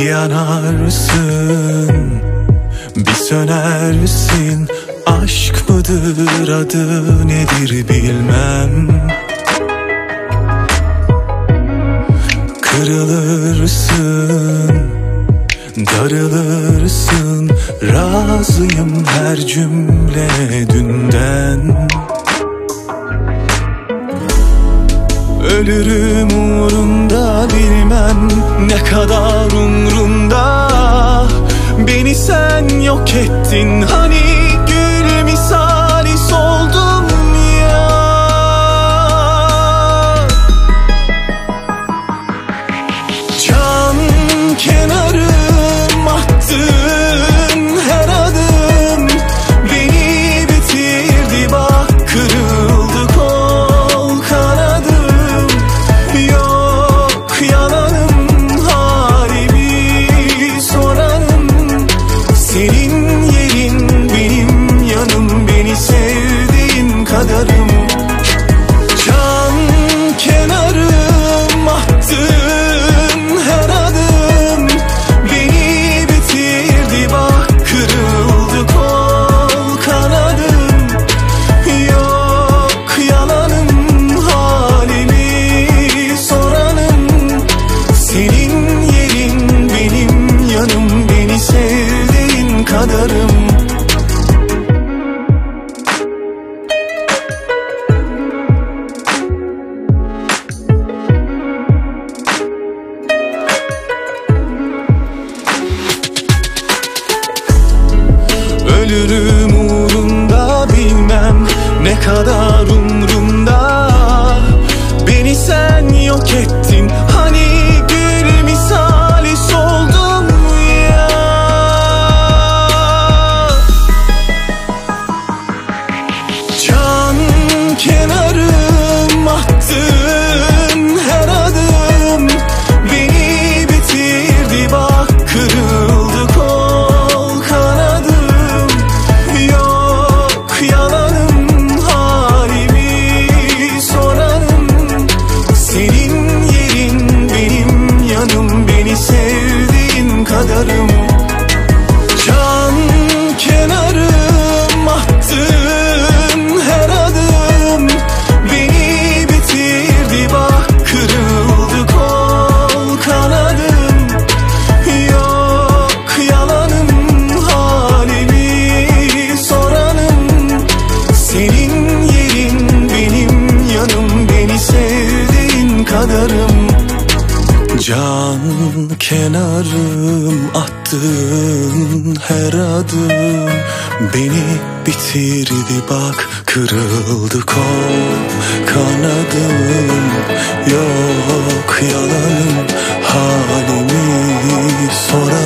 yanarsın, bir sönersin. Aşk mıdır, adı nedir bilmem. Kırılırsın, darılırsın. Razıyım her cümle dünden. Ölürüm uğrunda, bilmem ne kadar umrunda. Beni sen yok ettin, hani gül misali soldum ya. Can kenarım, attığın her adım beni bitirdi bak, kırıldı kol kanadım. Yok yalanım, halimi soranım. Senin yerin benim yanım, beni sevdiğin kadarım. Can kenarım, attığın her adım beni bitirdi bak, kırıldı kol kanadım. Yok yalanım, halimi soranım. Senin yerin benim yanım, beni sevdiğin kadarım. Ölürüm uğrunda, bilmem ne kadar umrumda. Beni sen yok ettin, hani gül misali soldum ya. Can kenarım, attığın her adım beni bitirdi bak, kırıldı kol kanadım. Yok yalanım, halimi soranım. Senin yerin benim yanım, beni sevdiğin kadarım. Can kenarım, attığın her adım beni bitirdi bak, kırıldı kol kanadım. Yok yalanım, halimi soranım. Senin yerin benim yanım, beni sevdiğin kadarım. Can kenarım, attığın her adım beni bitirdi bak, kırıldı kol kanadım. Yok yalanım, halimi soran.